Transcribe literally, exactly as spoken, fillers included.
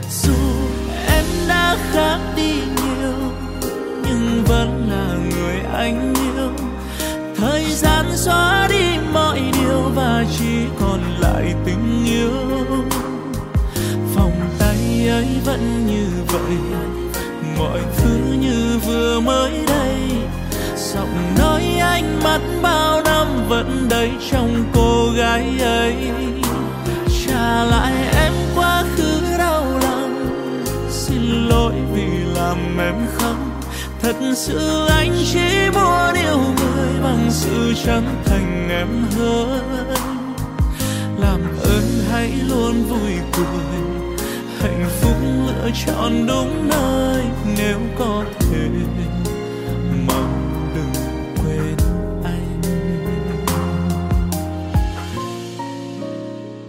Dù em đã khác đi nhiều nhưng vẫn là người anh yêu. Thời gian xóa đi mọi điều và chỉ còn lại tình yêu. Vòng tay ấy vẫn như vậy, mọi thứ như vừa mới đây. Giọng nói anh mắt bao năm vẫn đầy trong cô gái ấy. Trả lại em quá khứ đau lòng, xin lỗi vì làm em khóc. Thật sự anh chỉ muốn yêu người bằng sự chân thành em hứa. Làm ơn hãy luôn vui cười, hạnh phúc lựa chọn đúng nơi nếu có thể.